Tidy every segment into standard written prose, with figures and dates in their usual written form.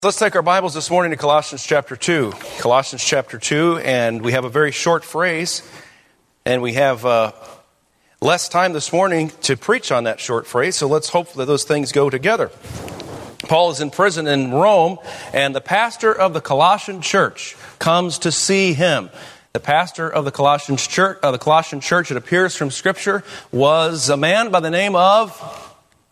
Let's take our Bibles this morning to Colossians chapter 2. Colossians chapter 2, and we have a very short phrase, and we have less time this morning to preach on that short phrase, so let's hope that those things go together. Paul is in prison in Rome, and the pastor of the Colossian church comes to see him. The pastor of the Colossian church, it appears from Scripture, was a man by the name of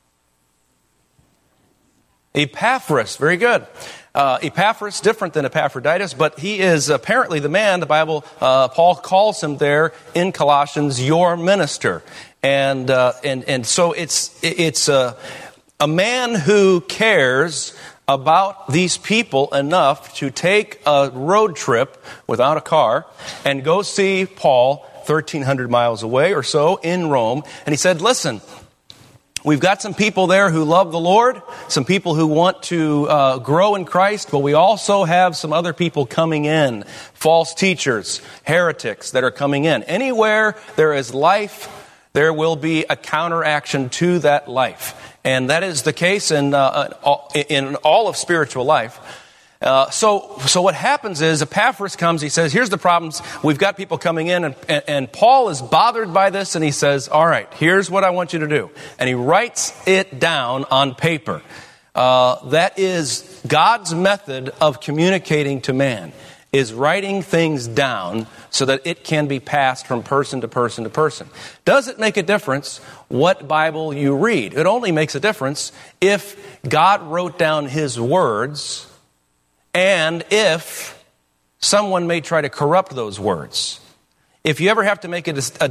Epaphras. Very good. Epaphras, different than Epaphroditus, but he is apparently the man, the Bible, Paul calls him there in Colossians, your minister. And so it's a man who cares about these people enough to take a road trip without a car and go see Paul 1,300 miles away or so in Rome. And he said, listen, we've got some people there who love the Lord, some people who want to grow in Christ, but we also have some other people coming in, false teachers, heretics that are coming in. Anywhere there is life, there will be a counteraction to that life. And that is the case in all of spiritual life. So what happens is Epaphras comes, he says, here's the problems. We've got people coming in, and Paul is bothered by this, and he says, all right, here's what I want you to do. And he writes it down on paper. That is God's method of communicating to man, is writing things down so that it can be passed from person to person to person. Does it make a difference what Bible you read? It only makes a difference if God wrote down His words and if someone may try to corrupt those words. If you ever have to make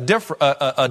a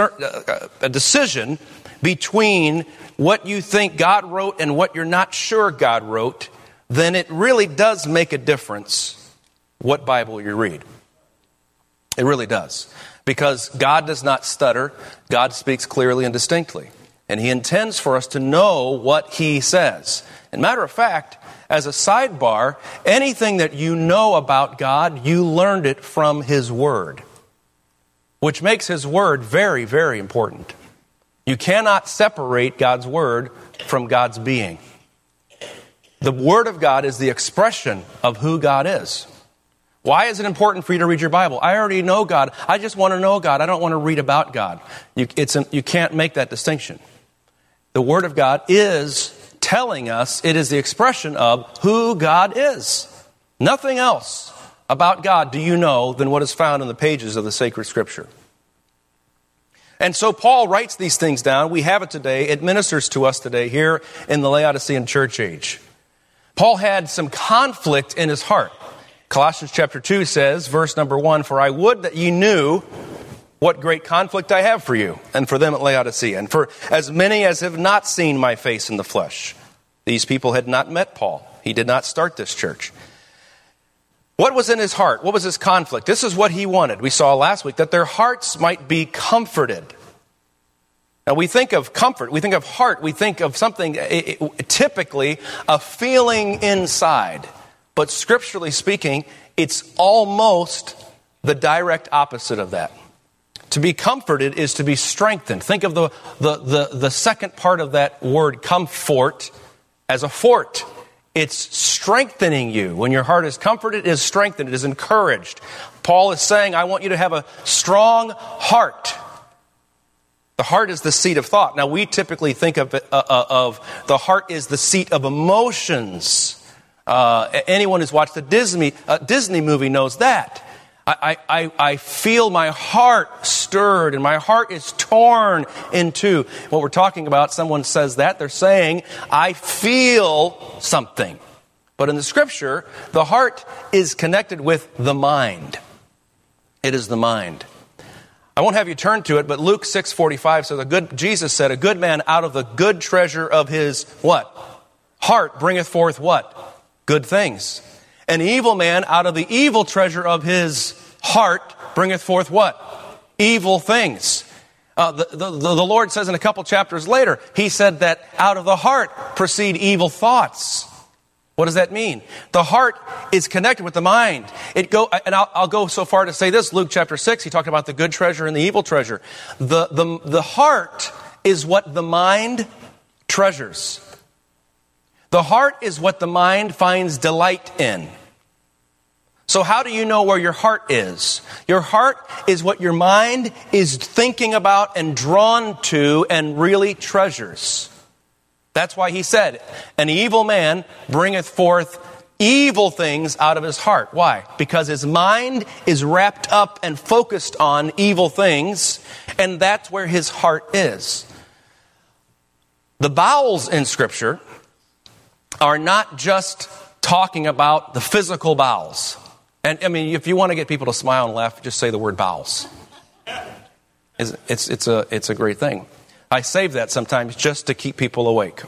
decision between what you think God wrote and what you're not sure God wrote, then it really does make a difference what Bible you read. It really does. Because God does not stutter. God speaks clearly and distinctly. And He intends for us to know what He says. And matter of fact, as a sidebar, anything that you know about God, you learned it from His Word. Which makes His Word very, very important. You cannot separate God's Word from God's being. The Word of God is the expression of who God is. Why is it important for you to read your Bible? I already know God. I just want to know God. I don't want to read about God. You can't make that distinction. The Word of God is telling us, it is the expression of who God is. Nothing else about God do you know than what is found in the pages of the sacred Scripture. And so Paul writes these things down. We have it today. It ministers to us today here in the Laodicean church age. Paul had some conflict in his heart. Colossians chapter 2 says, verse number 1, "For I would that ye knew what great conflict I have for you, and for them at Laodicea, and for as many as have not seen my face in the flesh." These people had not met Paul. He did not start this church. What was in his heart? What was his conflict? This is what he wanted. We saw last week that their hearts might be comforted. Now we think of comfort, we think of heart, we think of something, typically a feeling inside. But scripturally speaking, it's almost the direct opposite of that. To be comforted is to be strengthened. Think of the second part of that word, comfort, as a fort. It's strengthening you. When your heart is comforted, it is strengthened, it is encouraged. Paul is saying, I want you to have a strong heart. The heart is the seat of thought. Now we typically think of the heart is the seat of emotions. Anyone who's watched a Disney movie knows that. I feel my heart stirred and my heart is torn in two. What we're talking about, someone says that, they're saying, I feel something. But in the Scripture, the heart is connected with the mind. It is the mind. I won't have you turn to it, but Luke 6:45 says, Jesus said, a good man out of the good treasure of his, what? Heart bringeth forth what? Good things. An evil man out of the evil treasure of his heart bringeth forth what? Evil things. The Lord says in a couple chapters later, He said that out of the heart proceed evil thoughts. What does that mean? The heart is connected with the mind. I'll go so far to say this. Luke chapter 6, He talked about the good treasure and the evil treasure. The heart is what the mind treasures. The heart is what the mind finds delight in. So how do you know where your heart is? Your heart is what your mind is thinking about and drawn to and really treasures. That's why he said, an evil man bringeth forth evil things out of his heart. Why? Because his mind is wrapped up and focused on evil things, and that's where his heart is. The bowels in Scripture are not just talking about the physical bowels. And I mean, if you want to get people to smile and laugh, just say the word bowels. It's a great thing. I save that sometimes just to keep people awake.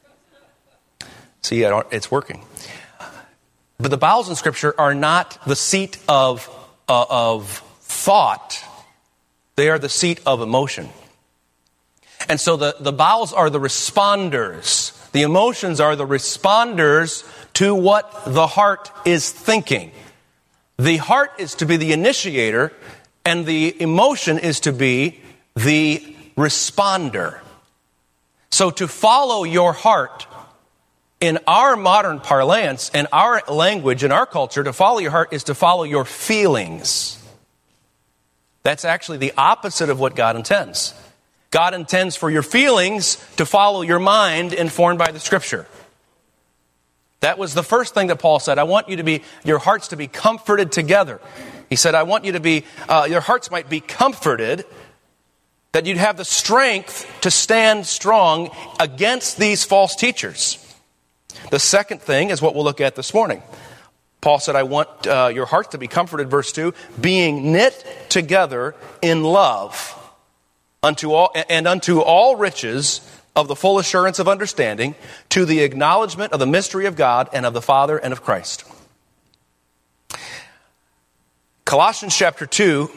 See, it's working. But the bowels in Scripture are not the seat of thought. They are the seat of emotion. And so the bowels are the responders. The emotions are the responders to what the heart is thinking. The heart is to be the initiator, and the emotion is to be the responder. So to follow your heart, in our modern parlance, in our language, in our culture, to follow your heart is to follow your feelings. That's actually the opposite of what God intends. God intends for your feelings to follow your mind informed by the Scripture. That was the first thing that Paul said. I want you to be, your hearts to be comforted together. He said, I want you to be, your hearts might be comforted, that you'd have the strength to stand strong against these false teachers. The second thing is what we'll look at this morning. Paul said, I want your hearts to be comforted, verse 2, being knit together in love unto all riches of the full assurance of understanding, to the acknowledgement of the mystery of God and of the Father and of Christ. Colossians chapter 2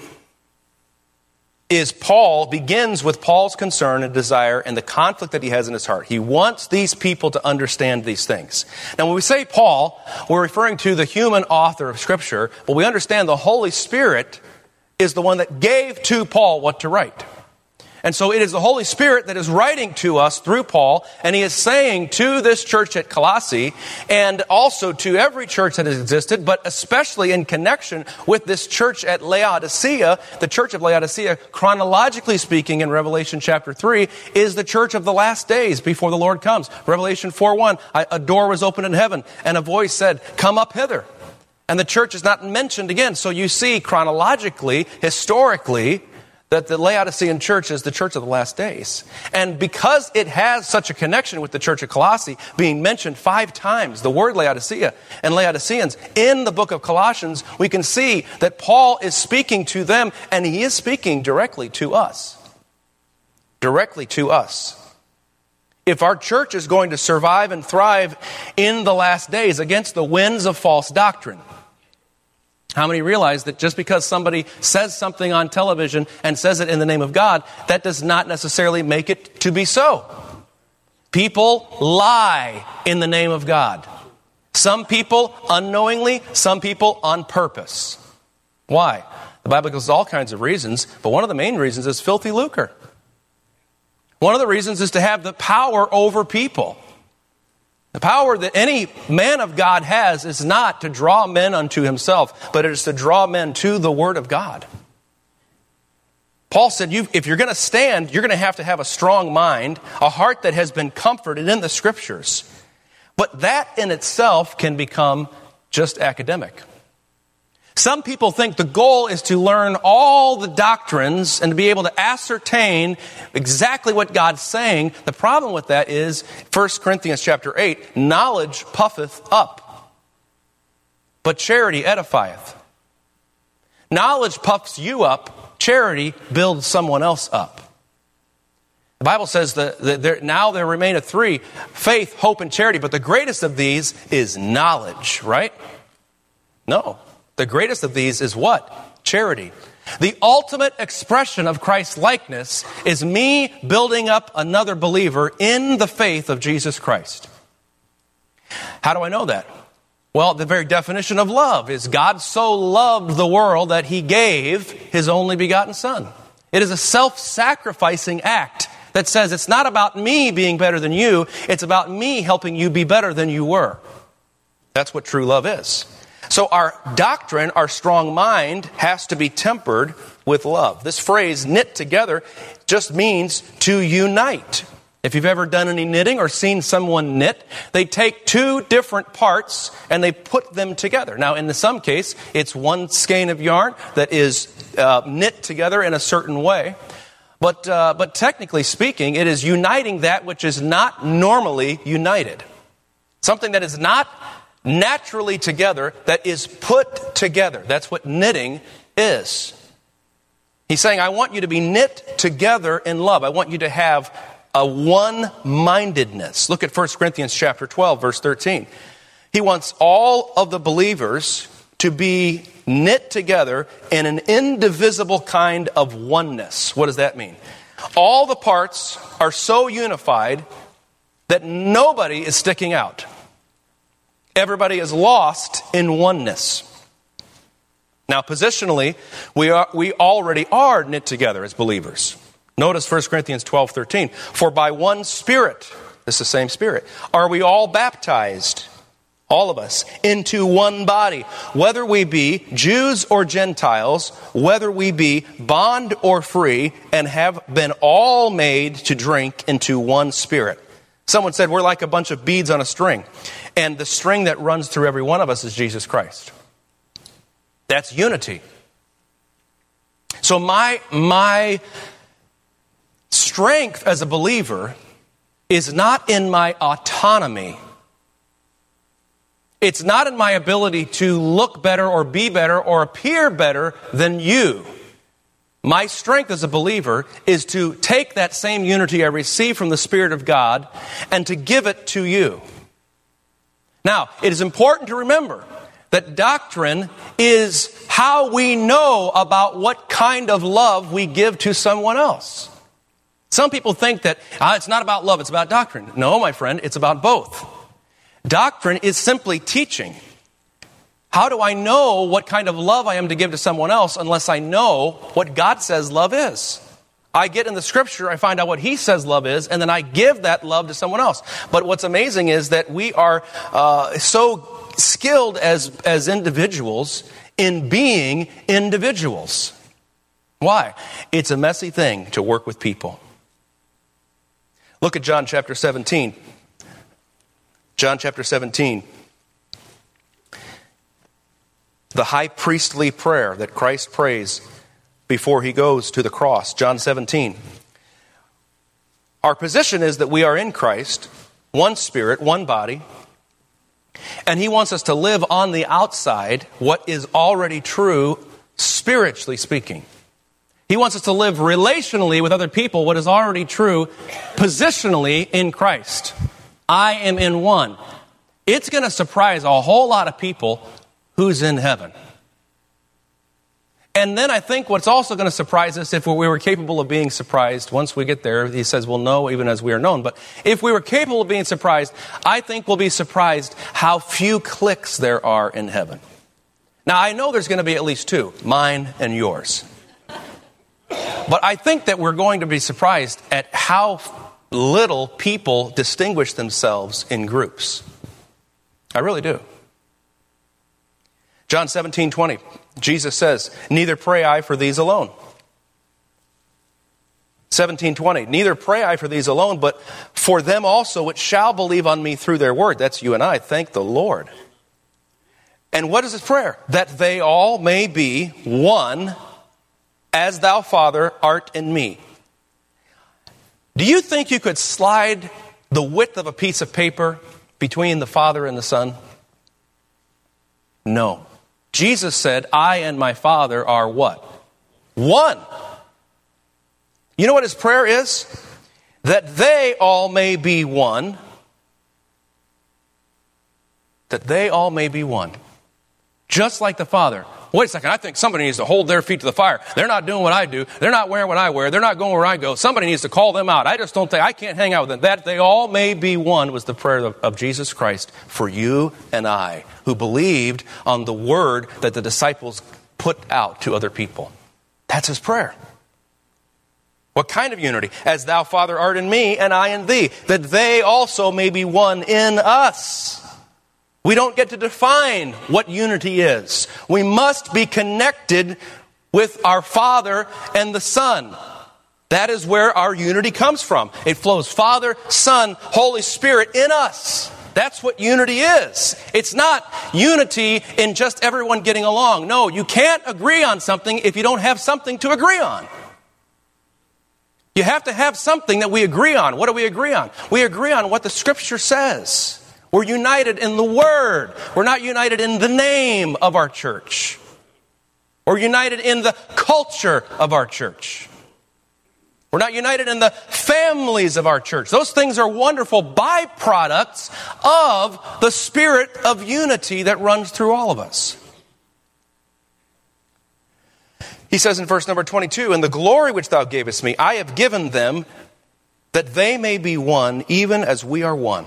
begins with Paul's concern and desire and the conflict that he has in his heart. He wants these people to understand these things. Now, when we say Paul, we're referring to the human author of Scripture, but we understand the Holy Spirit is the one that gave to Paul what to write. And so it is the Holy Spirit that is writing to us through Paul, and he is saying to this church at Colossae, and also to every church that has existed, but especially in connection with this church at Laodicea. The church of Laodicea, chronologically speaking, in Revelation chapter 3, is the church of the last days before the Lord comes. Revelation 4:1, a door was opened in heaven, and a voice said, come up hither. And the church is not mentioned again. So you see chronologically, historically, that the Laodicean church is the church of the last days. And because it has such a connection with the church of Colossae, being mentioned 5 times, the word Laodicea and Laodiceans, in the book of Colossians, we can see that Paul is speaking to them, and he is speaking directly to us. Directly to us. If our church is going to survive and thrive in the last days against the winds of false doctrine, how many realize that just because somebody says something on television and says it in the name of God, that does not necessarily make it to be so? People lie in the name of God. Some people unknowingly, some people on purpose. Why? The Bible gives all kinds of reasons, but one of the main reasons is filthy lucre. One of the reasons is to have the power over people. The power that any man of God has is not to draw men unto himself, but it is to draw men to the Word of God. Paul said, if you're going to stand, you're going to have a strong mind, a heart that has been comforted in the Scriptures. But that in itself can become just academic. Some people think the goal is to learn all the doctrines and to be able to ascertain exactly what God's saying. The problem with that is 1 Corinthians chapter 8, knowledge puffeth up, but charity edifieth. Knowledge puffs you up, charity builds someone else up. The Bible says that now there remaineth 3, faith, hope, and charity, but the greatest of these is knowledge, right? No. The greatest of these is what? Charity. The ultimate expression of Christ's likeness is me building up another believer in the faith of Jesus Christ. How do I know that? Well, the very definition of love is God so loved the world that he gave his only begotten Son. It is a self-sacrificing act that says it's not about me being better than you, it's about me helping you be better than you were. That's what true love is. So our doctrine, our strong mind, has to be tempered with love. This phrase, knit together, just means to unite. If you've ever done any knitting or seen someone knit, they take two different parts and they put them together. Now, in some case, it's one skein of yarn that is knit together in a certain way. But technically speaking, it is uniting that which is not normally united. Something that is not naturally together, that is put together. That's what knitting is. He's saying, I want you to be knit together in love. I want you to have a one-mindedness. Look at 1 Corinthians chapter 12, verse 13. He wants all of the believers to be knit together in an indivisible kind of oneness. What does that mean? All the parts are so unified that nobody is sticking out. Everybody is lost in oneness. Now, positionally, we already are knit together as believers. Notice 1 Corinthians 12:13. For by one Spirit, it's the same Spirit, are we all baptized, all of us, into one body, whether we be Jews or Gentiles, whether we be bond or free, and have been all made to drink into one Spirit. Someone said we're like a bunch of beads on a string, and the string that runs through every one of us is Jesus Christ. That's unity. So my strength as a believer is not in my autonomy. It's not in my ability to look better or be better or appear better than you. My strength as a believer is to take that same unity I receive from the Spirit of God and to give it to you. Now, it is important to remember that doctrine is how we know about what kind of love we give to someone else. Some people think that it's not about love, it's about doctrine. No, my friend, it's about both. Doctrine is simply teaching. How do I know what kind of love I am to give to someone else unless I know what God says love is? I get in the Scripture, I find out what He says love is, and then I give that love to someone else. But what's amazing is that we are so skilled as individuals in being individuals. Why? It's a messy thing to work with people. Look at John chapter 17. John chapter 17. The high priestly prayer that Christ prays before He goes to the cross. John 17. Our position is that we are in Christ, one Spirit, one body, and He wants us to live on the outside what is already true, spiritually speaking. He wants us to live relationally with other people what is already true, positionally in Christ. I am in one. It's going to surprise a whole lot of people who's in heaven. And then I think what's also going to surprise us, if we were capable of being surprised, once we get there, He says we'll know even as we are known. But if we were capable of being surprised, I think we'll be surprised how few cliques there are in heaven. Now, I know there's going to be at least two, mine and yours. But I think that we're going to be surprised at how little people distinguish themselves in groups. I really do. John 17:20, Jesus says, neither pray I for these alone. 17:20, neither pray I for these alone, but for them also which shall believe on me through their word. That's you and I. Thank the Lord. And what is His prayer? That they all may be one, as thou, Father, art in me. Do you think you could slide the width of a piece of paper between the Father and the Son? No. Jesus said, I and my Father are what? One. You know what His prayer is? That they all may be one. That they all may be one. Just like the Father. Wait a second, I think somebody needs to hold their feet to the fire. They're not doing what I do. They're not wearing what I wear. They're not going where I go. Somebody needs to call them out. I just don't think, I can't hang out with them. That they all may be one was the prayer of Jesus Christ for you and I, who believed on the word that the disciples put out to other people. That's His prayer. What kind of unity? As thou, Father, art in me, and I in thee, that they also may be one in us. We don't get to define what unity is. We must be connected with our Father and the Son. That is where our unity comes from. It flows Father, Son, Holy Spirit in us. That's what unity is. It's not unity in just everyone getting along. No, you can't agree on something if you don't have something to agree on. You have to have something that we agree on. What do we agree on? We agree on what the Scripture says. We're united in the Word. We're not united in the name of our church. We're united in the culture of our church. We're not united in the families of our church. Those things are wonderful byproducts of the spirit of unity that runs through all of us. He says in verse number 22, "And the glory which thou gavest me, I have given them, that they may be one, even as we are one.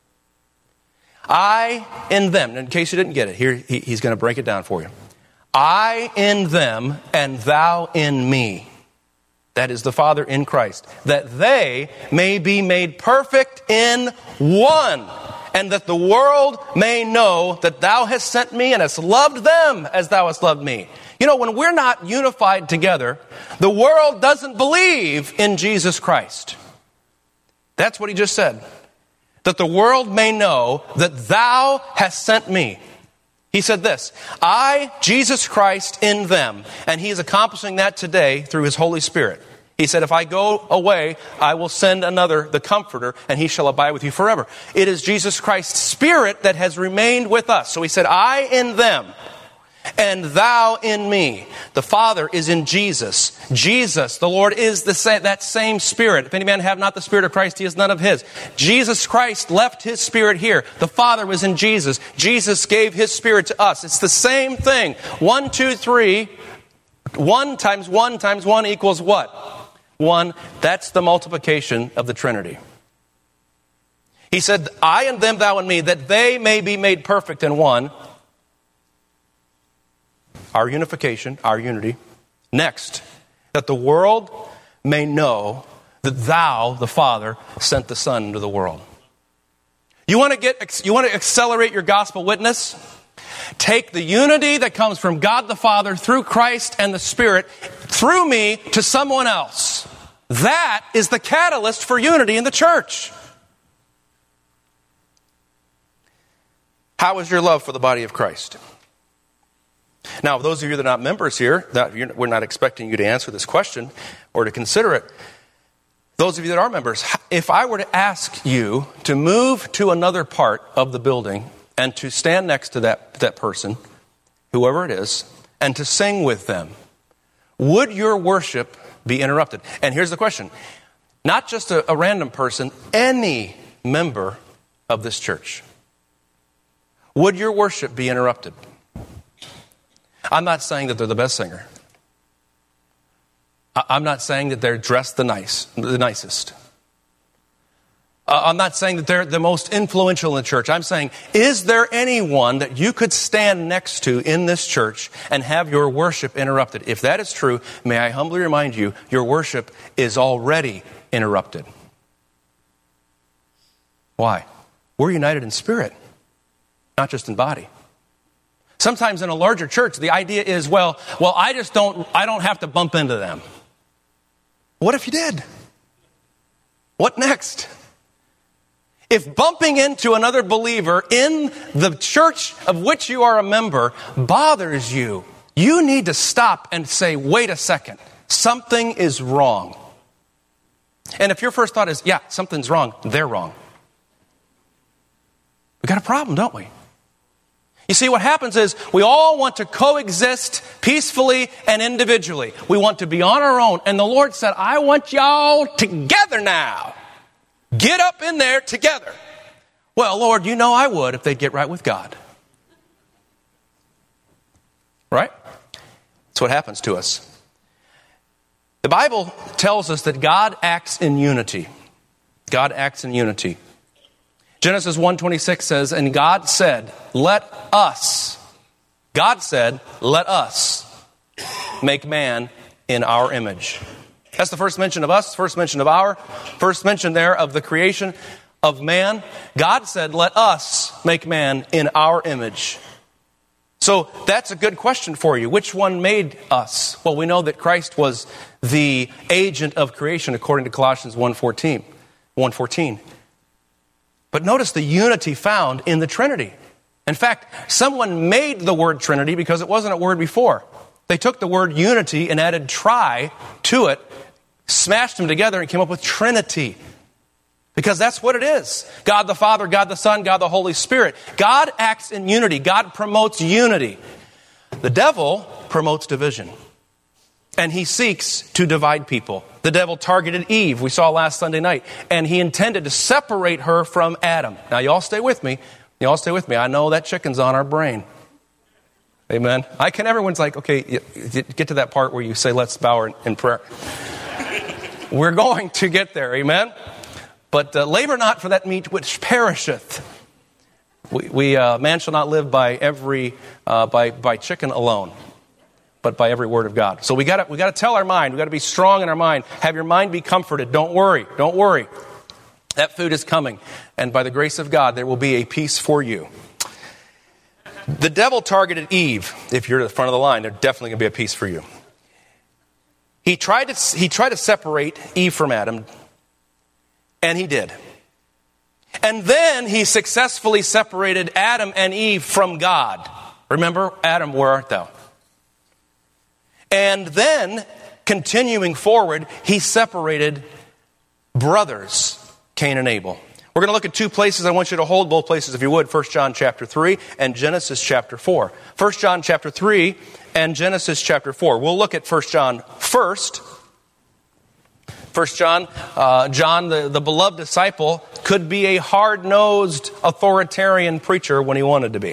I in them," in case you didn't get it, here he's going to break it down for you. "I in them, and thou in me." That is the Father in Christ. "That they may be made perfect in one, and that the world may know that thou hast sent me and hast loved them as thou hast loved me." You know, when we're not unified together, the world doesn't believe in Jesus Christ. That's what he just said. That the world may know that thou hast sent me. He said this, "I, Jesus Christ, in them." And he is accomplishing that today through his Holy Spirit. He said, "If I go away, I will send another, the Comforter, and he shall abide with you forever." It is Jesus Christ's Spirit that has remained with us. So he said, "I in them, and thou in me." The Father is in Jesus. Jesus, the Lord, is that same Spirit. "If any man have not the Spirit of Christ, he is none of his." Jesus Christ left his Spirit here. The Father was in Jesus. Jesus gave his Spirit to us. It's the same thing. 1, 2, 3. 1 times 1 times 1 equals what? 1. That's the multiplication of the Trinity. He said, "I and them, thou and me, that they may be made perfect in one." Our unification, our unity. Next, that the world may know that thou, the Father, sent the Son into the world. You want to accelerate your gospel witness? Take the unity that comes from God the Father through Christ and the Spirit through me to someone else. That is the catalyst for unity in the church. How is your love for the body of Christ? Now, those of you that are not members here, we're not expecting you to answer this question or to consider it. Those of you that are members, if I were to ask you to move to another part of the building and to stand next to that person, whoever it is, and to sing with them, would your worship be interrupted? And here's the question. Not just a random person, any member of this church. Would your worship be interrupted? I'm not saying that they're the best singer. I'm not saying that they're dressed the nicest. I'm not saying that they're the most influential in the church. I'm saying, is there anyone that you could stand next to in this church and have your worship interrupted? If that is true, may I humbly remind you, your worship is already interrupted. Why? We're united in spirit, not just in body. Sometimes in a larger church, the idea is, well, I don't have to bump into them. What if you did? What next? If bumping into another believer in the church of which you are a member bothers you, you need to stop and say, wait a second, something is wrong. And if your first thought is, yeah, something's wrong, they're wrong. We got a problem, don't we? You see, what happens is we all want to coexist peacefully and individually. We want to be on our own. And the Lord said, I want y'all together now. Get up in there together. Well, Lord, you know I would if they'd get right with God. Right? That's what happens to us. The Bible tells us that God acts in unity. God acts in unity. Genesis 1:26 says, and God said, let us make man in our image. That's the first mention of us, first mention there of the creation of man. God said, let us make man in our image. So that's a good question for you. Which one made us? Well, we know that Christ was the agent of creation according to Colossians 1:14. But notice the unity found in the Trinity. In fact, someone made the word Trinity because it wasn't a word before. They took the word unity and added tri to it, smashed them together and came up with Trinity. Because that's what it is. God the Father, God the Son, God the Holy Spirit. God acts in unity. God promotes unity. The devil promotes division. And he seeks to divide people. The devil targeted Eve, we saw last Sunday night. And he intended to separate her from Adam. Now, you all stay with me. I know that chicken's on our brain. Amen. Everyone's like, okay, get to that part where you say, let's bow in prayer. We're going to get there. Amen. But labor not for that meat which perisheth. Man shall not live by by chicken alone, but by every word of God. So we got to tell our mind. We got to be strong in our mind. Have your mind be comforted. Don't worry. That food is coming, and by the grace of God, there will be a peace for you. The devil targeted Eve. If you're at the front of the line, there's definitely going to be a peace for you. He tried to separate Eve from Adam. And he did. And then he successfully separated Adam and Eve from God. Remember, Adam, where art thou? And then, continuing forward, he separated brothers, Cain and Abel. We're going to look at two places. I want you to hold both places, if you would. 1 John chapter 3 and Genesis chapter 4. 1 John chapter 3 and Genesis chapter 4. We'll look at 1 John first. 1 John, John, the beloved disciple, could be a hard-nosed authoritarian preacher when he wanted to be.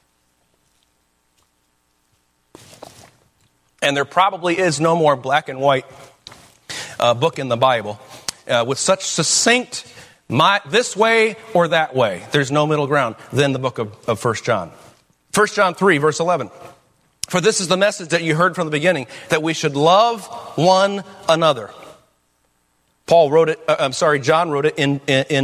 And there probably is no more black and white book in the Bible with such succinct, this way or that way, there's no middle ground, than the book of 1 John. 1 John 3, verse 11. For this is the message that you heard from the beginning, that we should love one another. John wrote it in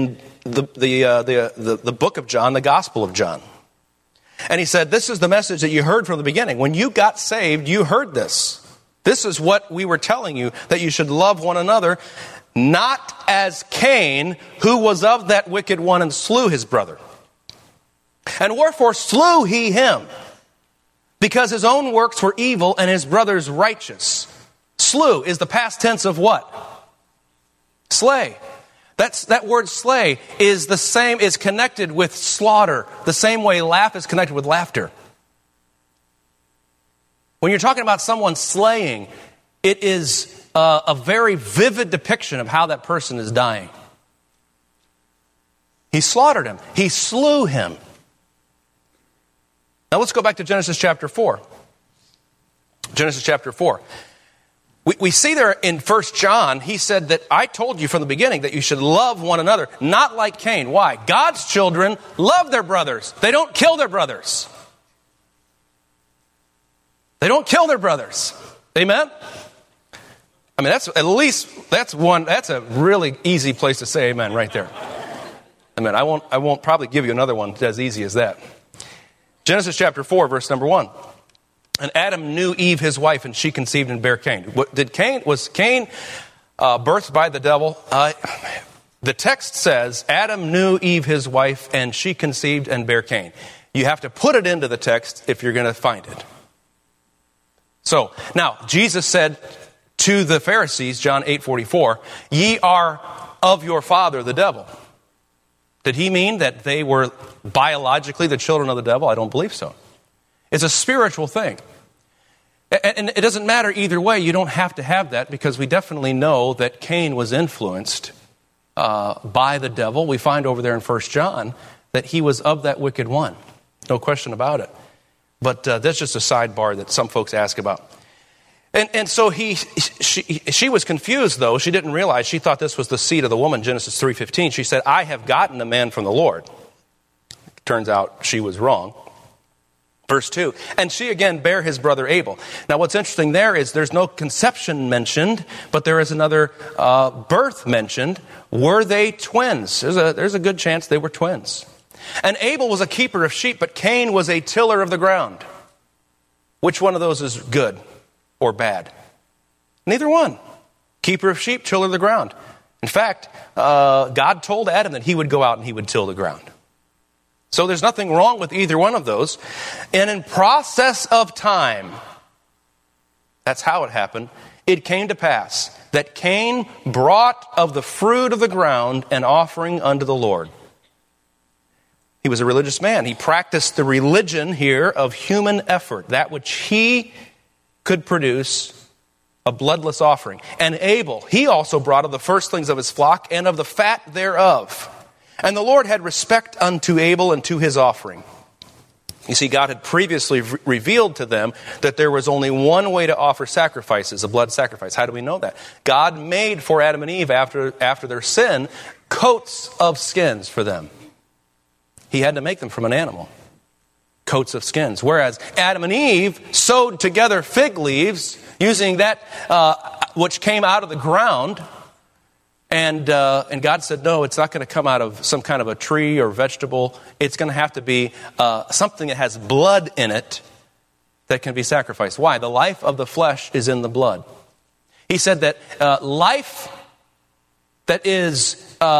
the book of John, the Gospel of John. And he said, this is the message that you heard from the beginning. When you got saved, you heard this. This is what we were telling you, that you should love one another, not as Cain, who was of that wicked one and slew his brother. And wherefore slew he him? Because his own works were evil and his brother's righteous. Slew is the past tense of what? Slay. That word slay is the same, is connected with slaughter, the same way laugh is connected with laughter. When you're talking about someone slaying, it is a very vivid depiction of how that person is dying. He slaughtered him. He slew him. Now let's go back to Genesis chapter 4. Genesis chapter 4. We see there in 1 John, he said that I told you from the beginning that you should love one another, not like Cain. Why? God's children love their brothers. They don't kill their brothers. They don't kill their brothers. Amen? I mean, that's a really easy place to say amen right there. Amen. I won't probably give you another one as easy as that. Genesis chapter 4, verse number 1. And Adam knew Eve, his wife, and she conceived and bare Cain. Was Cain birthed by the devil? The text says, Adam knew Eve, his wife, and she conceived and bare Cain. You have to put it into the text if you're going to find it. So, now, Jesus said to the Pharisees, John 8:44, ye are of your father, the devil. Did he mean that they were biologically the children of the devil? I don't believe so. It's a spiritual thing. And it doesn't matter either way. You don't have to have that, because we definitely know that Cain was influenced by the devil. We find over there in 1 John that he was of that wicked one. No question about it. But that's just a sidebar that some folks ask about. And so she was confused, though. She didn't realize. She thought this was the seed of the woman, Genesis 3:15. She said, I have gotten a man from the Lord. Turns out she was wrong. Verse 2, and she again bare his brother Abel. Now what's interesting there is there's no conception mentioned, but there is another birth mentioned. Were they twins? There's a good chance they were twins. And Abel was a keeper of sheep, but Cain was a tiller of the ground. Which one of those is good or bad? Neither one. Keeper of sheep, tiller of the ground. In fact, God told Adam that he would go out and he would till the ground. So there's nothing wrong with either one of those. And in process of time, that's how it happened, it came to pass that Cain brought of the fruit of the ground an offering unto the Lord. He was a religious man. He practiced the religion here of human effort, that which he could produce, a bloodless offering. And Abel, he also brought of the firstlings of his flock and of the fat thereof. And the Lord had respect unto Abel and to his offering. You see, God had previously revealed to them that there was only one way to offer sacrifices, a blood sacrifice. How do we know that? God made for Adam and Eve after their sin coats of skins for them. He had to make them from an animal. Coats of skins. Whereas Adam and Eve sewed together fig leaves using that which came out of the ground. And God said, no, it's not going to come out of some kind of a tree or vegetable. It's going to have to be something that has blood in it that can be sacrificed. Why? The life of the flesh is in the blood. He said that life that is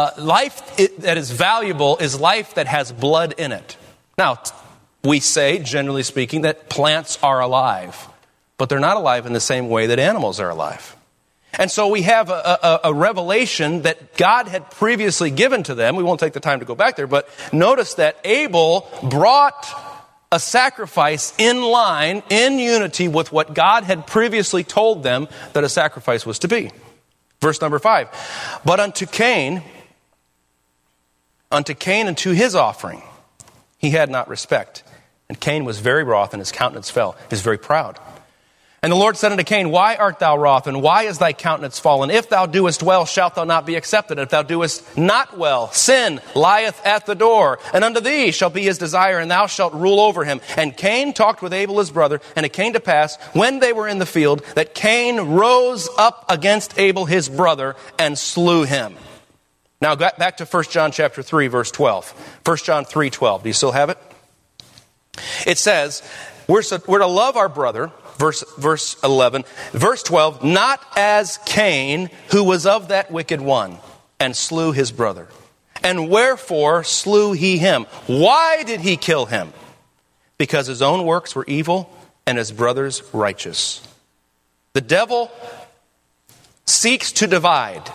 valuable is life that has blood in it. Now, we say, generally speaking, that plants are alive, but they're not alive in the same way that animals are alive. And so we have a revelation that God had previously given to them. We won't take the time to go back there, but notice that Abel brought a sacrifice in line, in unity with what God had previously told them that a sacrifice was to be. Verse number 5. But unto Cain and to his offering, he had not respect. And Cain was very wroth, and his countenance fell. He was very proud. And the Lord said unto Cain, why art thou wroth, and why is thy countenance fallen? If thou doest well, shalt thou not be accepted. If thou doest not well, sin lieth at the door, and unto thee shall be his desire, and thou shalt rule over him. And Cain talked with Abel his brother, and it came to pass, when they were in the field, that Cain rose up against Abel his brother, and slew him. Now back to 1 John chapter 3, verse 12. 1 John 3:12. Do you still have it? It says, we're to love our brother. Verse 11, verse 12, not as Cain, who was of that wicked one, and slew his brother. And wherefore slew he him? Why did he kill him? Because his own works were evil, and his brother's righteous. The devil seeks to divide.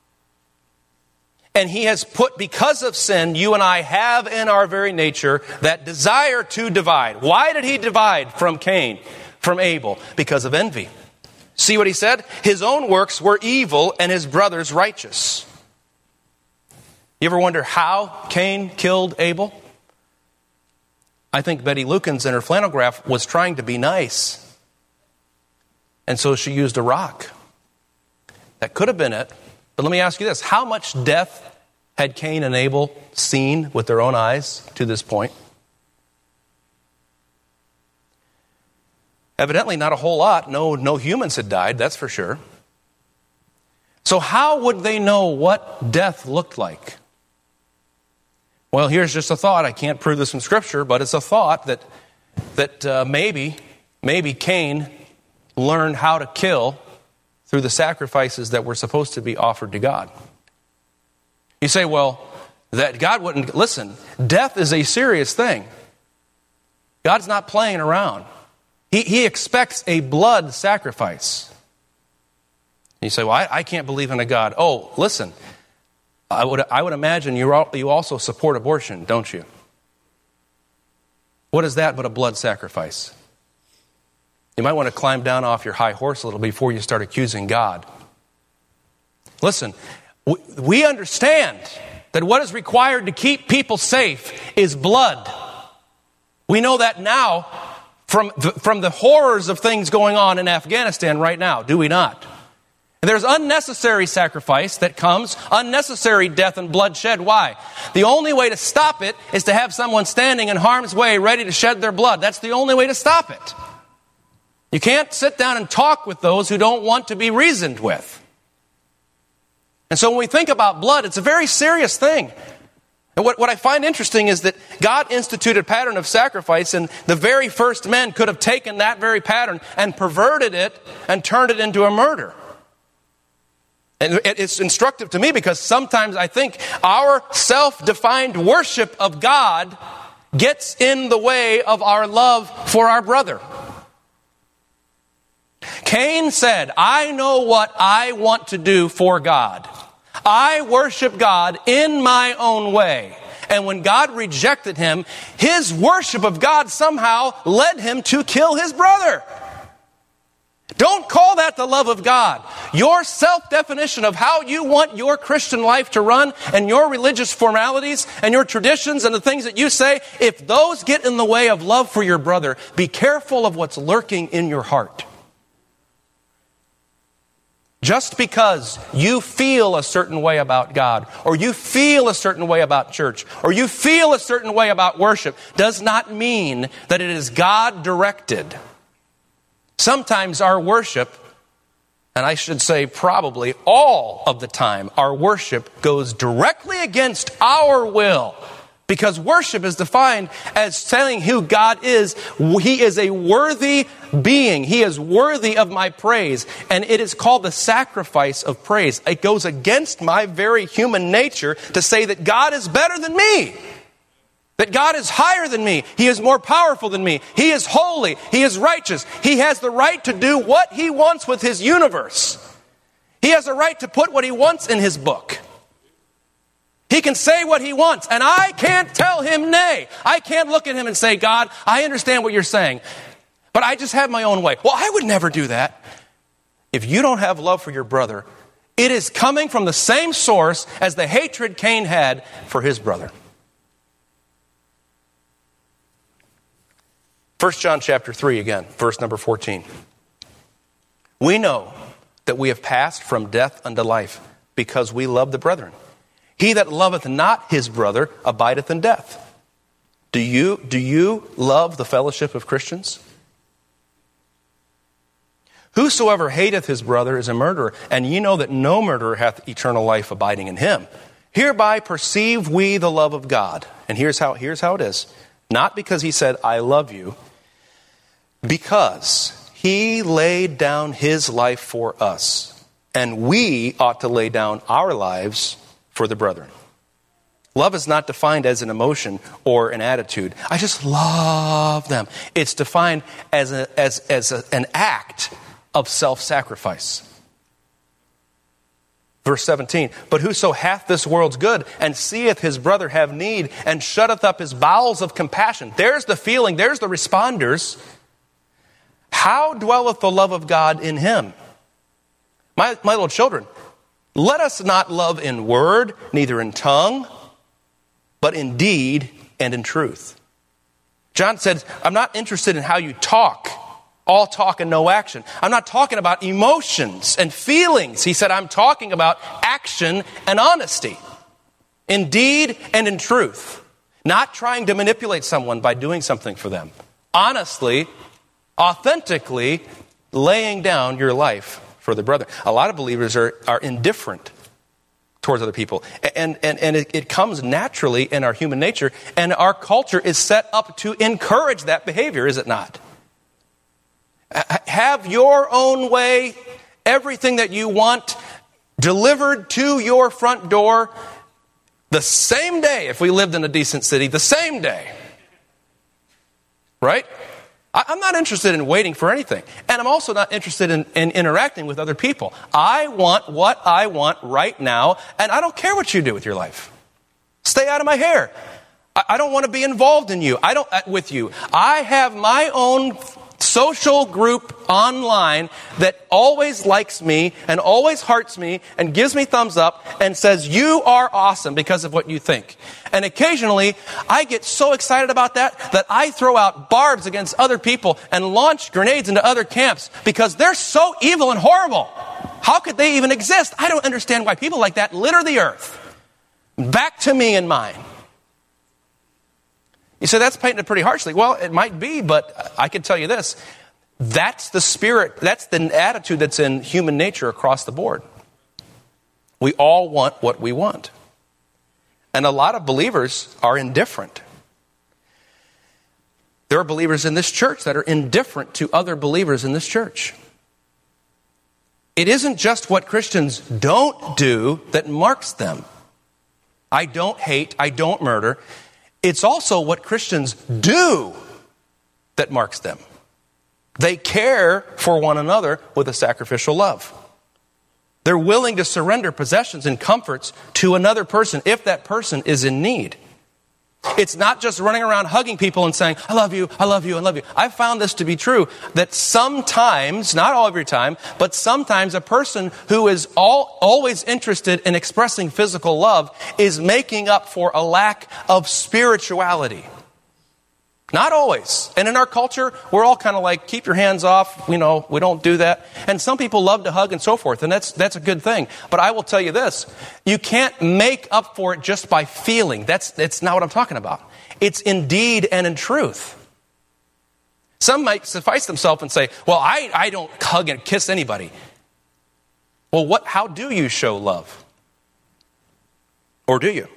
And he has put, because of sin, you and I have in our very nature that desire to divide. Why did he divide from Cain? From Abel? Because of envy. See what he said? His own works were evil and his brother's righteous. You ever wonder how Cain killed Abel? I think Betty Lukens in her flannel graph was trying to be nice. And so she used a rock. That could have been it. But let me ask you this. How much death had Cain and Abel seen with their own eyes to this point? Evidently not a whole lot. No humans had died, that's for sure. So how would they know what death looked like? Well, here's just a thought. I can't prove this from Scripture, but it's a thought that maybe Cain learned how to kill through the sacrifices that were supposed to be offered to God. You say, well, that God wouldn't... Listen, death is a serious thing. God's not playing around. He expects a blood sacrifice. You say, well, I can't believe in a God. Oh, listen, I would imagine you also support abortion, don't you? What is that but a blood sacrifice? You might want to climb down off your high horse a little before you start accusing God. Listen, we understand that what is required to keep people safe is blood. We know that now from the horrors of things going on in Afghanistan right now, do we not? There's unnecessary sacrifice that comes, unnecessary death and bloodshed. Why? The only way to stop it is to have someone standing in harm's way ready to shed their blood. That's the only way to stop it. You can't sit down and talk with those who don't want to be reasoned with. And so when we think about blood, it's a very serious thing. And what I find interesting is that God instituted a pattern of sacrifice, and the very first men could have taken that very pattern and perverted it and turned it into a murder. And it's instructive to me because sometimes I think our self-defined worship of God gets in the way of our love for our brother. Cain said, I know what I want to do for God. I worship God in my own way. And when God rejected him, his worship of God somehow led him to kill his brother. Don't call that the love of God. Your self-definition of how you want your Christian life to run and your religious formalities and your traditions and the things that you say, if those get in the way of love for your brother, be careful of what's lurking in your heart. Just because you feel a certain way about God, or you feel a certain way about church, or you feel a certain way about worship, does not mean that it is God-directed. Sometimes our worship, and I should say probably all of the time, our worship goes directly against our will. Because worship is defined as telling who God is. He is a worthy being. He is worthy of my praise. And it is called the sacrifice of praise. It goes against my very human nature to say that God is better than me. That God is higher than me. He is more powerful than me. He is holy. He is righteous. He has the right to do what he wants with his universe. He has a right to put what he wants in his book. He can say what he wants, and I can't tell him nay. I can't look at him and say, God, I understand what you're saying, but I just have my own way. Well, I would never do that. If you don't have love for your brother, it is coming from the same source as the hatred Cain had for his brother. 1 John chapter 3 again, verse number 14. We know that we have passed from death unto life because we love the brethren. He that loveth not his brother abideth in death. Do you love the fellowship of Christians? Whosoever hateth his brother is a murderer, and ye know that no murderer hath eternal life abiding in him. Hereby perceive we the love of God. And here's how it is. Not because he said, I love you, because he laid down his life for us, and we ought to lay down our lives for the brethren. Love is not defined as an emotion or an attitude. I just love them. It's defined as an act of self-sacrifice. Verse 17, but whoso hath this world's good and seeth his brother have need and shutteth up his bowels of compassion. There's the feeling, there's the responders. How dwelleth the love of God in him? My little children, let us not love in word, neither in tongue, but in deed and in truth. John said, I'm not interested in how you talk. All talk and no action. I'm not talking about emotions and feelings. He said, I'm talking about action and honesty. In deed and in truth. Not trying to manipulate someone by doing something for them. Honestly, authentically laying down your life for the brother. A lot of believers are indifferent towards other people. And it comes naturally in our human nature. And our culture is set up to encourage that behavior, is it not? Have your own way, everything that you want delivered to your front door the same day, if we lived in a decent city, the same day. Right? I'm not interested in waiting for anything. And I'm also not interested in interacting with other people. I want what I want right now, and I don't care what you do with your life. Stay out of my hair. I don't want to be involved in you. With you. I have my own social group online that always likes me and always hearts me and gives me thumbs up and says, you are awesome because of what you think. And occasionally, I get so excited about that I throw out barbs against other people and launch grenades into other camps because they're so evil and horrible. How could they even exist? I don't understand why people like that litter the earth. Back to me and mine. You say that's painted pretty harshly. Well, it might be, but I can tell you this. That's the spirit, that's the attitude that's in human nature across the board. We all want what we want. And a lot of believers are indifferent. There are believers in this church that are indifferent to other believers in this church. It isn't just what Christians don't do that marks them. I don't hate, I don't murder. It's also what Christians do that marks them. They care for one another with a sacrificial love. They're willing to surrender possessions and comforts to another person if that person is in need. It's not just running around hugging people and saying, I love you, I love you, I love you. I've found this to be true, that sometimes, not all every time, but sometimes a person who is always interested in expressing physical love is making up for a lack of spirituality. Not always. And in our culture, we're all kind of like, keep your hands off, we don't do that. And some people love to hug and so forth, and that's a good thing. But I will tell you this, you can't make up for it just by feeling. That's not what I'm talking about. It's in deed and in truth. Some might suffice themselves and say, well, I don't hug and kiss anybody. Well, how do you show love? Or do you?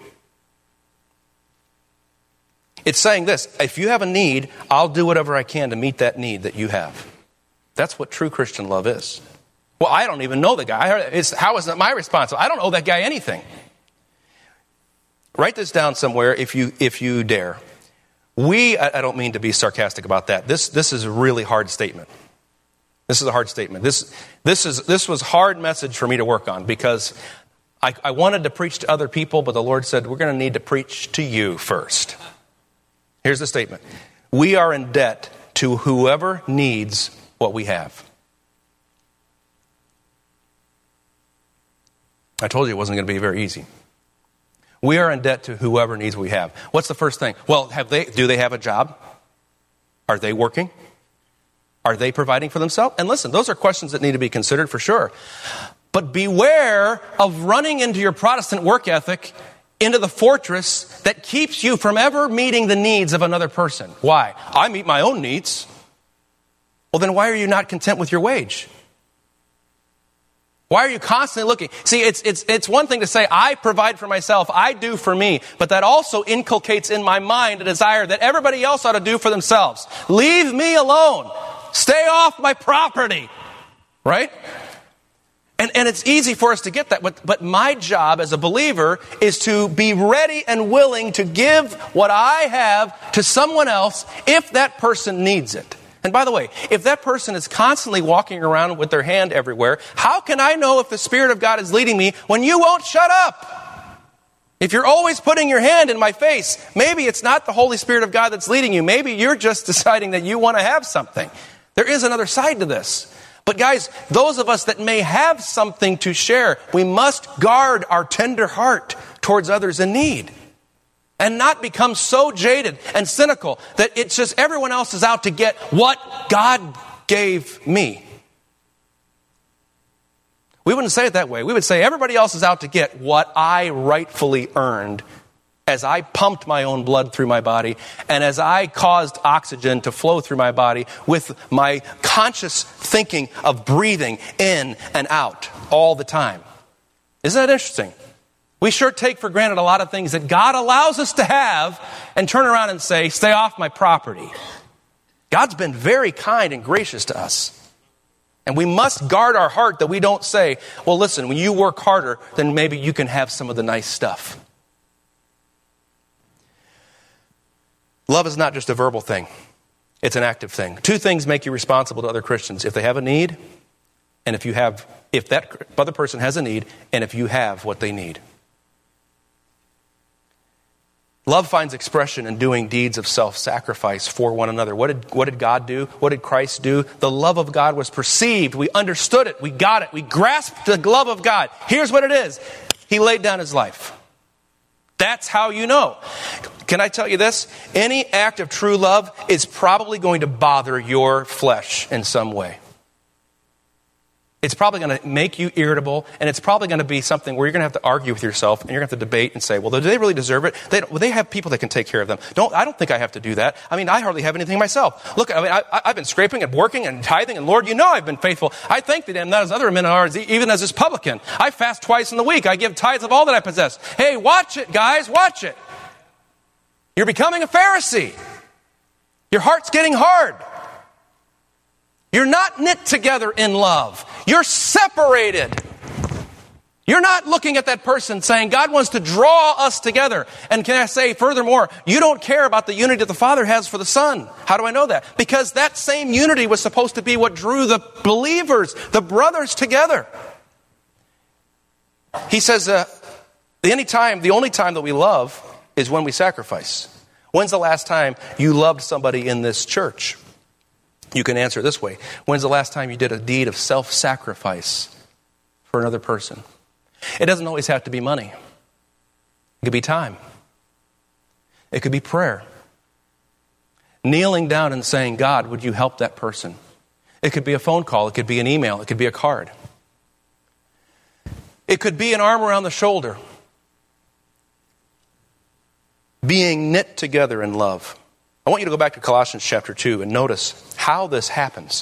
It's saying this, if you have a need, I'll do whatever I can to meet that need that you have. That's what true Christian love is. Well, I don't even know the guy. How is it my responsibility? I don't owe that guy anything. Write this down somewhere if you dare. I don't mean to be sarcastic about that. This is a really hard statement. This is a hard statement. This was a hard message for me to work on because I wanted to preach to other people, but the Lord said, we're going to need to preach to you first. Here's the statement. We are in debt to whoever needs what we have. I told you it wasn't going to be very easy. We are in debt to whoever needs what we have. What's the first thing? Well, do they have a job? Are they working? Are they providing for themselves? And listen, those are questions that need to be considered for sure. But beware of running into your Protestant work ethic into the fortress that keeps you from ever meeting the needs of another person. Why? I meet my own needs. Well, then why are you not content with your wage? Why are you constantly looking? See, it's one thing to say, I provide for myself, I do for me, but that also inculcates in my mind a desire that everybody else ought to do for themselves. Leave me alone. Stay off my property. Right? And it's easy for us to get that, but my job as a believer is to be ready and willing to give what I have to someone else if that person needs it. And by the way, if that person is constantly walking around with their hand everywhere, how can I know if the Spirit of God is leading me when you won't shut up? If you're always putting your hand in my face, maybe it's not the Holy Spirit of God that's leading you. Maybe you're just deciding that you want to have something. There is another side to this. But guys, those of us that may have something to share, we must guard our tender heart towards others in need. And not become so jaded and cynical that it's just everyone else is out to get what God gave me. We wouldn't say it that way. We would say everybody else is out to get what I rightfully earned as I pumped my own blood through my body and as I caused oxygen to flow through my body with my conscious thinking of breathing in and out all the time. Isn't that interesting? We sure take for granted a lot of things that God allows us to have and turn around and say, stay off my property. God's been very kind and gracious to us. And we must guard our heart that we don't say, well, listen, when you work harder, then maybe you can have some of the nice stuff. Love is not just a verbal thing. It's an active thing. Two things make you responsible to other Christians. If they have a need, and if that other person has a need, and if you have what they need. Love finds expression in doing deeds of self-sacrifice for one another. What did God do? What did Christ do? The love of God was perceived. We understood it. We got it. We grasped the love of God. Here's what it is. He laid down his life. That's how you know. Can I tell you this? Any act of true love is probably going to bother your flesh in some way. It's probably going to make you irritable, and it's probably going to be something where you're going to have to argue with yourself, and you're going to have to debate and say, well, do they really deserve it? They have people that can take care of them. I don't think I have to do that. I mean, I hardly have anything myself. Look, I mean, I've been scraping and working and tithing, and Lord, you know I've been faithful. I thank thee, not as other men are, even as this publican. I fast twice in the week. I give tithes of all that I possess. Hey, watch it, guys, watch it. You're becoming a Pharisee. Your heart's getting hard. You're not knit together in love. You're separated. You're not looking at that person saying, God wants to draw us together. And can I say, furthermore, you don't care about the unity that the Father has for the Son. How do I know that? Because that same unity was supposed to be what drew the believers, the brothers together. He says, the only time that we love is when we sacrifice. When's the last time you loved somebody in this church? You can answer it this way. When's the last time you did a deed of self-sacrifice for another person? It doesn't always have to be money. It could be time. It could be prayer. Kneeling down and saying, God, would you help that person? It could be a phone call. It could be an email. It could be a card. It could be an arm around the shoulder. Being knit together in love. I want you to go back to Colossians chapter 2 and notice how this happens.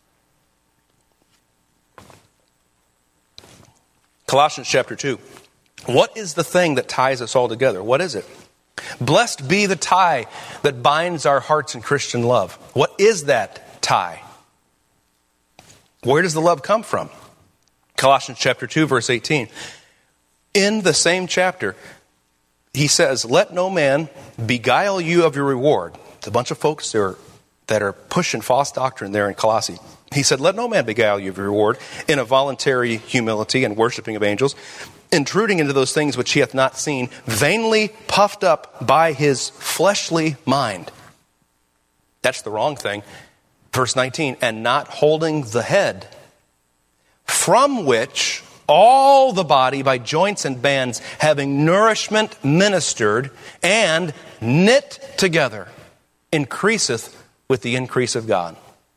Colossians chapter 2. What is the thing that ties us all together? What is it? Blessed be the tie that binds our hearts in Christian love. What is that tie? Where does the love come from? Colossians chapter 2, verse 18. In the same chapter, he says, let no man beguile you of your reward. It's a bunch of folks that are pushing false doctrine there in Colossae. He said, let no man beguile you of your reward in a voluntary humility and worshiping of angels, intruding into those things which he hath not seen, vainly puffed up by his fleshly mind. That's the wrong thing. Verse 19, and not holding the head, from which all the body by joints and bands having nourishment ministered and knit together increaseth with the increase of God.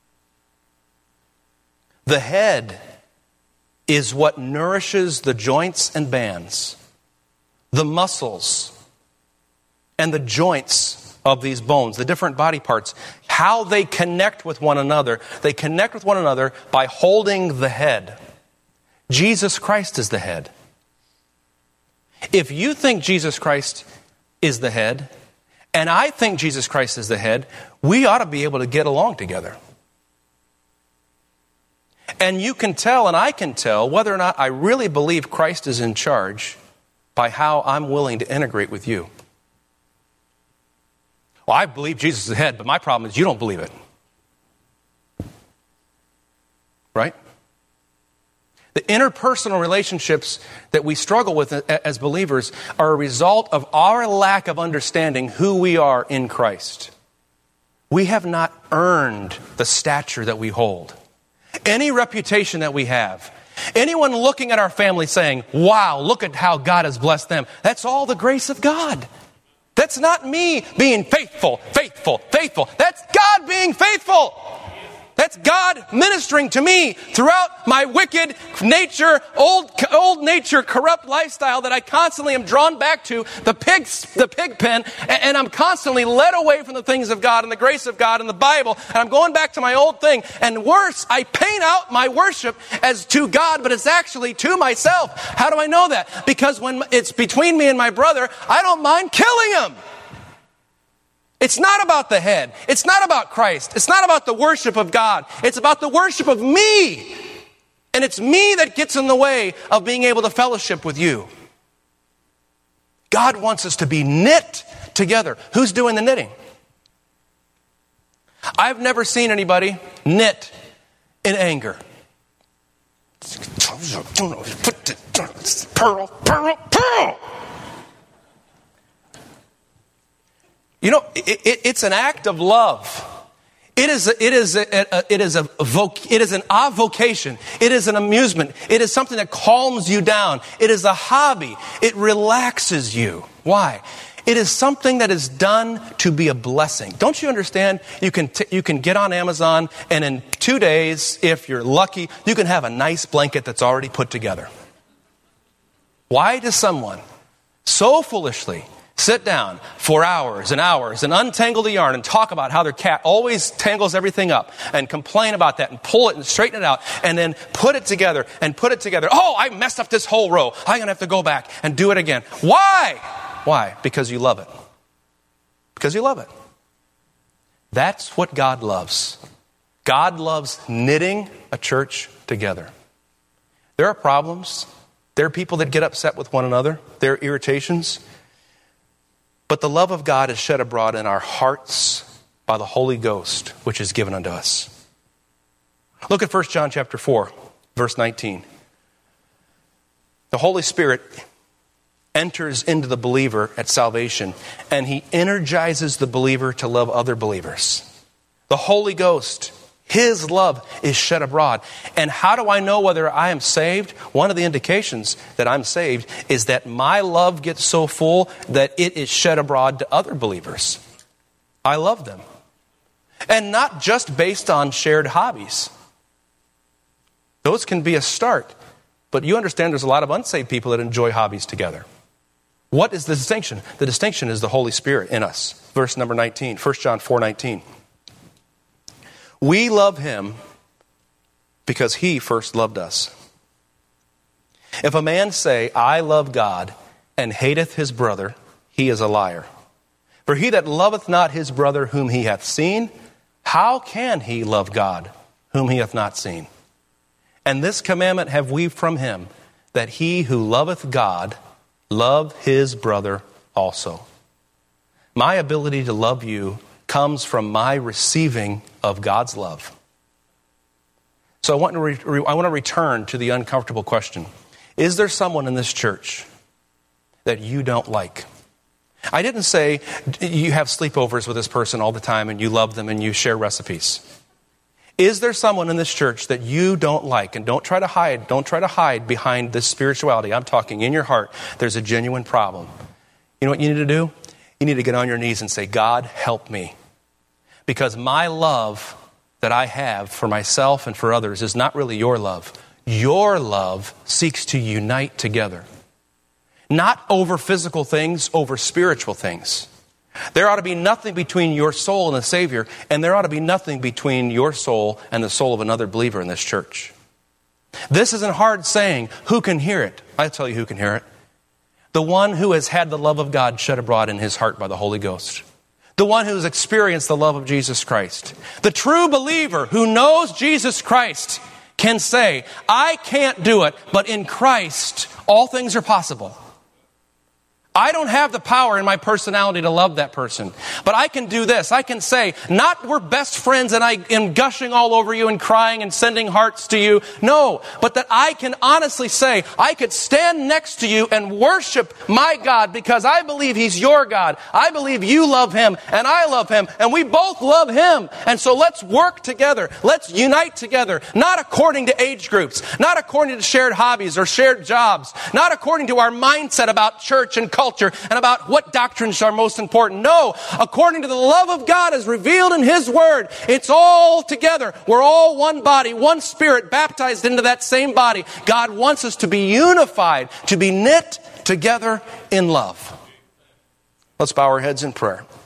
The head is what nourishes the joints and bands, the muscles and the joints of these bones, the different body parts, how they connect with one another. They connect with one another by holding the head. Jesus Christ is the head. If you think Jesus Christ is the head, and I think Jesus Christ is the head, we ought to be able to get along together. And you can tell, and I can tell, whether or not I really believe Christ is in charge by how I'm willing to integrate with you. Well, I believe Jesus is the head, but my problem is you don't believe it. Right? The interpersonal relationships that we struggle with as believers are a result of our lack of understanding who we are in Christ. We have not earned the stature that we hold. Any reputation that we have. Anyone looking at our family saying, wow, look at how God has blessed them. That's all the grace of God. That's not me being faithful. That's God being faithful. That's God ministering to me throughout my wicked nature, old nature, corrupt lifestyle that I constantly am drawn back to, the pig pen, and I'm constantly led away from the things of God and the grace of God and the Bible, and I'm going back to my old thing. And worse, I paint out my worship as to God, but it's actually to myself. How do I know that? Because when it's between me and my brother, I don't mind killing him. It's not about the head. It's not about Christ. It's not about the worship of God. It's about the worship of me. And it's me that gets in the way of being able to fellowship with you. God wants us to be knit together. Who's doing the knitting? I've never seen anybody knit in anger. Pearl. You know, it's an act of love. It is an avocation. It is an amusement. It is something that calms you down. It is a hobby. It relaxes you. Why? It is something that is done to be a blessing. Don't you understand? You can get on Amazon, and in 2 days, if you're lucky, you can have a nice blanket that's already put together. Why does someone so foolishly sit down for hours and hours and untangle the yarn and talk about how their cat always tangles everything up and complain about that and pull it and straighten it out and then put it together and put it together? Oh, I messed up this whole row. I'm going to have to go back and do it again. Why? Why? Because you love it. Because you love it. That's what God loves. God loves knitting a church together. There are problems. There are people that get upset with one another. There are irritations. But the love of God is shed abroad in our hearts by the Holy Ghost, which is given unto us. Look at 1 John chapter 4, verse 19. The Holy Spirit enters into the believer at salvation, and he energizes the believer to love other believers. The Holy Ghost, his love is shed abroad. And how do I know whether I am saved? One of the indications that I'm saved is that my love gets so full that it is shed abroad to other believers. I love them. And not just based on shared hobbies. Those can be a start. But you understand there's a lot of unsaved people that enjoy hobbies together. What is the distinction? The distinction is the Holy Spirit in us. Verse number 19, 1 John 4:19. We love him because he first loved us. If a man say, I love God, and hateth his brother, he is a liar. For he that loveth not his brother whom he hath seen, how can he love God whom he hath not seen? And this commandment have we from him, that he who loveth God love his brother also. My ability to love you comes from my receiving of God's love. So I want to return to the uncomfortable question. Is there someone in this church that you don't like? I didn't say you have sleepovers with this person all the time and you love them and you share recipes. Is there someone in this church that you don't like? And don't try to hide behind this spirituality. I'm talking in your heart. There's a genuine problem. You know what you need to do? You need to get on your knees and say, God, help me. Because my love that I have for myself and for others is not really your love. Your love seeks to unite together. Not over physical things, over spiritual things. There ought to be nothing between your soul and the Savior, and there ought to be nothing between your soul and the soul of another believer in this church. This isn't a hard saying. Who can hear it? I tell you who can hear it. The one who has had the love of God shed abroad in his heart by the Holy Ghost. The one who has experienced the love of Jesus Christ. The true believer who knows Jesus Christ can say, I can't do it, but in Christ all things are possible. I don't have the power in my personality to love that person. But I can do this. I can say, not we're best friends and I am gushing all over you and crying and sending hearts to you. No, but that I can honestly say, I could stand next to you and worship my God because I believe he's your God. I believe you love him and I love him and we both love him. And so let's work together. Let's unite together. Not according to age groups. Not according to shared hobbies or shared jobs. Not according to our mindset about church and culture and about what doctrines are most important. No, according to the love of God as revealed in his word, it's all together. We're all one body, one spirit, baptized into that same body. God wants us to be unified, to be knit together in love. Let's bow our heads in prayer.